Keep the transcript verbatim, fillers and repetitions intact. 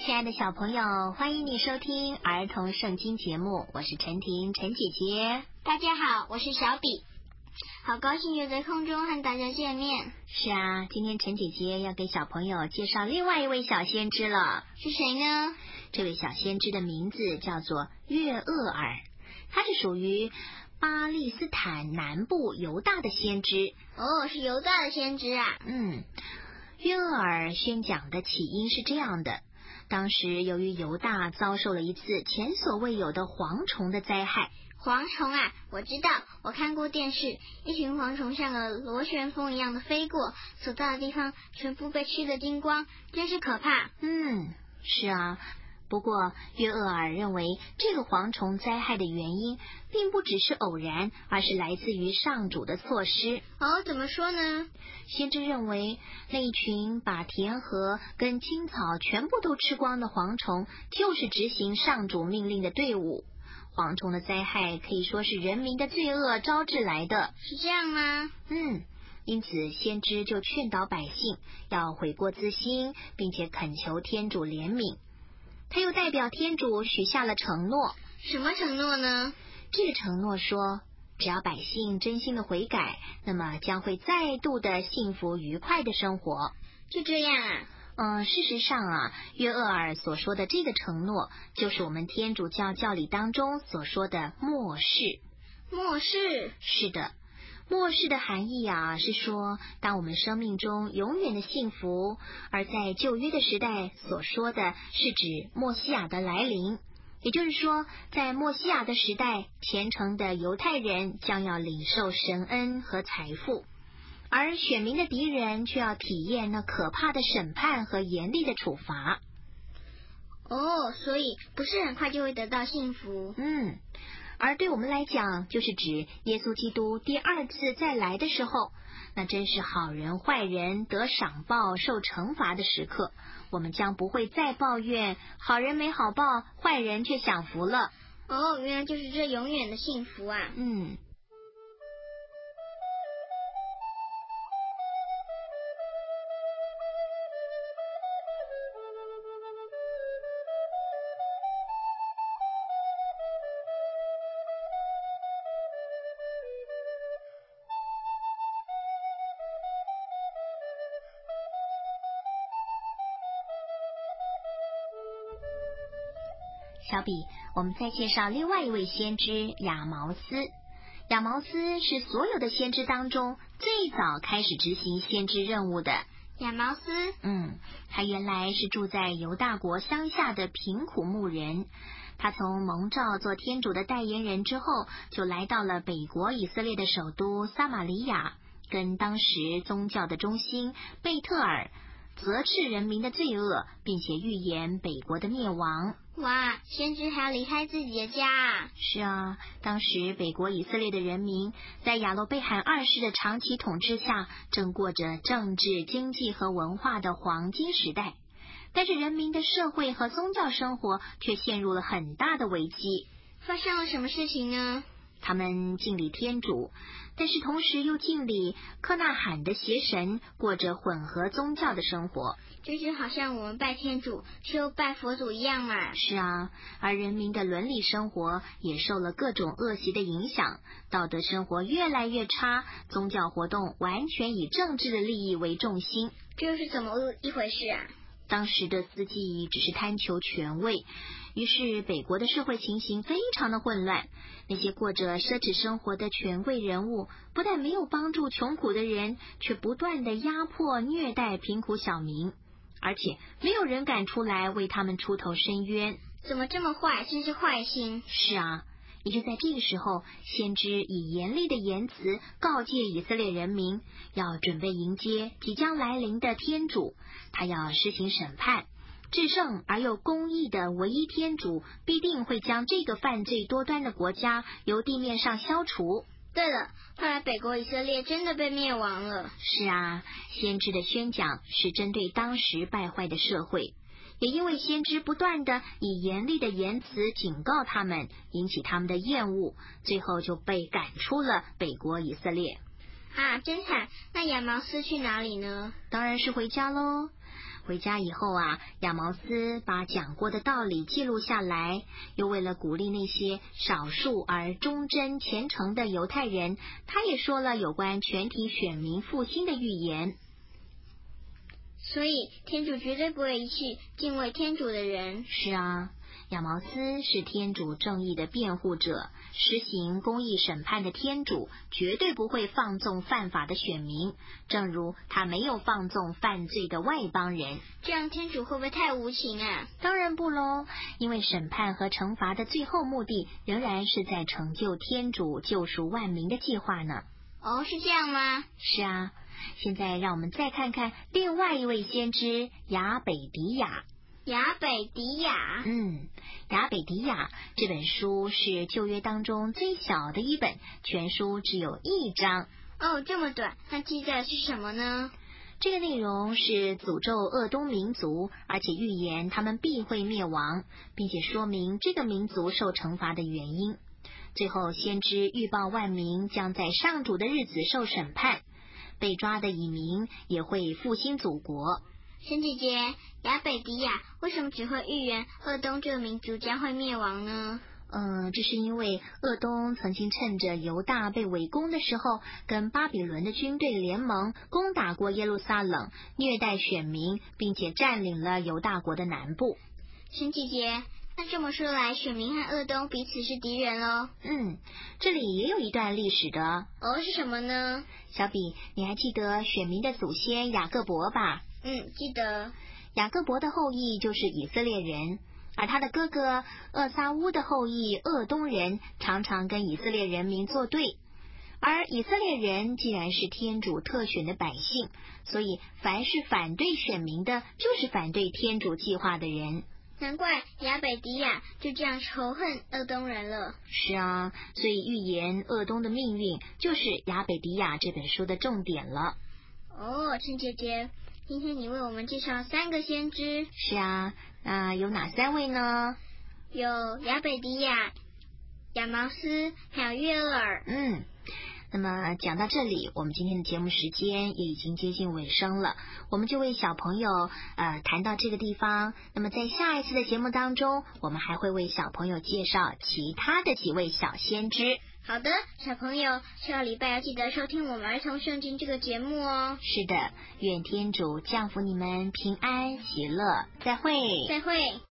亲爱的小朋友，欢迎你收听儿童圣经节目，我是陈婷，陈姐姐。 大家好，我是小比，好高兴又在空中和大家见面。 是啊，今天陈姐姐要给小朋友介绍另外一位小先知了。 是谁呢？ 这位小先知的名字叫做约厄尔，他是属于巴利斯坦南部犹大的先知。 哦，是犹大的先知啊。 嗯，约厄尔宣讲的起因是这样的。当时由于犹大遭受了一次前所未有的蝗虫的灾害。 蝗虫啊，我知道，我看过电视，一群蝗虫像个螺旋风一样的飞过，所到的地方全部被吃得精光，真是可怕。 嗯，是啊。不过约厄尔认为这个蝗虫灾害的原因并不只是偶然，而是来自于上主的措施。 哦，怎么说呢？ 先知认为那一群把田禾跟青草全部都吃光的蝗虫就是执行上主命令的队伍。蝗虫的灾害可以说是人民的罪恶招致来的。 是这样吗？ 嗯，因此先知就劝导百姓要悔过自新，并且恳求天主怜悯。他又代表天主许下了承诺。 什么承诺呢？ 这个承诺说，只要百姓真心的悔改，那么将会再度的幸福愉快的生活。 就这样啊？ 嗯，事实上啊，约厄尔所说的这个承诺，就是我们天主教教理当中所说的末世。 末世？ 是的。末世的含义啊，是说当我们生命中永远的幸福，而在旧约的时代所说的是指默西亚的来临。也就是说，在默西亚的时代，虔诚的犹太人将要领受神恩和财富，而选民的敌人却要体验那可怕的审判和严厉的处罚。 哦，所以不是很快就会得到幸福。 嗯，而对我们来讲，就是指耶稣基督第二次再来的时候，那真是好人坏人得赏报受惩罚的时刻。我们将不会再抱怨好人没好报，坏人却享福了。 哦，原来就是这永远的幸福啊。 嗯。小比，我们再介绍另外一位先知亚毛斯。亚毛斯是所有的先知当中最早开始执行先知任务的。 亚毛斯？ 嗯，他原来是住在犹大国乡下的贫苦牧人。他从蒙召做天主的代言人之后，就来到了北国以色列的首都撒玛利亚，跟当时宗教的中心贝特尔责斥人民的罪恶，并且预言北国的灭亡。 哇，先知还要离开自己的家啊？ 是啊，当时北国以色列的人民在亚罗贝罕二世的长期统治下，正过着政治、经济和文化的黄金时代，但是人民的社会和宗教生活却陷入了很大的危机。 发生了什么事情呢？ 他们敬礼天主，但是同时又敬礼科纳罕的邪神，过着混合宗教的生活。 就是好像我们拜天主却又拜佛祖一样嘛。 是啊，而人民的伦理生活也受了各种恶习的影响，道德生活越来越差，宗教活动完全以政治的利益为重心。 这又是怎么一回事啊？ 当时的司机只是贪求权位，于是北国的社会情形非常的混乱。那些过着奢侈生活的权贵人物，不但没有帮助穷苦的人，却不断的压迫虐待贫苦小民，而且没有人敢出来为他们出头伸冤。 怎么这么坏，真是坏心。 是啊，也就在这个时候，先知以严厉的言辞告诫以色列人民，要准备迎接即将来临的天主，他要施行审判。至圣而又公义的唯一天主必定会将这个犯罪多端的国家由地面上消除。 对了，后来北国以色列真的被灭亡了。 是啊，先知的宣讲是针对当时败坏的社会，也因为先知不断的以严厉的言辞警告他们，引起他们的厌恶，最后就被赶出了北国以色列。 啊，真惨！那亚毛斯去哪里呢？ 当然是回家喽。 回家以后啊，亚毛斯把讲过的道理记录下来，又为了鼓励那些少数而忠贞虔诚的犹太人，他也说了有关全体选民复兴的预言。 所以天主绝对不会遗弃敬畏天主的人。 是啊，亚毛斯是天主正义的辩护者，实行公义审判的天主绝对不会放纵犯法的选民，正如他没有放纵犯罪的外邦人。 这样天主会不会太无情啊？ 当然不咯，因为审判和惩罚的最后目的仍然是在成就天主救赎万民的计划呢。 哦，是这样吗？ 是啊，现在让我们再看看另外一位先知亚北狄亚。 亚北狄亚， 嗯，亚北狄亚这本书是旧约当中最小的一本，全书只有一章。 哦，这么短，那记载的是什么呢？ 这个内容是诅咒鄂东民族，而且预言他们必会灭亡，并且说明这个民族受惩罚的原因。最后，先知预报万民将在上主的日子受审判，被抓的蚁民也会复兴祖国。 沈姐姐，亚北狄亚为什么只会预言鄂东这个民族将会灭亡呢？ 嗯，这是因为鄂东曾经趁着犹大被围攻的时候，跟巴比伦的军队联盟攻打过耶路撒冷，虐待选民，并且占领了犹大国的南部。 沈姐姐，那这么说来，选民和鄂东彼此是敌人咯？ 嗯，这里也有一段历史的。 哦，是什么呢？ 小比，你还记得选民的祖先雅各伯吧？ 嗯，记得。 雅各伯的后裔就是以色列人，而他的哥哥厄撒乌的后裔鄂东人常常跟以色列人民作对。而以色列人既然是天主特选的百姓，所以凡是反对选民的，就是反对天主计划的人。 难怪亚北狄亚就这样仇恨鄂东人了。 是啊，所以预言鄂东的命运就是亚北狄亚这本书的重点了。 哦，陈姐姐，今天你为我们介绍三个先知。 是啊，那有哪三位呢？ 有亚北狄亚、亚毛斯还有约厄尔。 嗯，那么讲到这里，我们今天的节目时间也已经接近尾声了，我们就为小朋友呃谈到这个地方。那么在下一次的节目当中，我们还会为小朋友介绍其他的几位小先知。 好的，小朋友，下个礼拜要记得收听我们儿童圣经这个节目哦。 是的，愿天主降福你们平安喜乐，再会。 再会。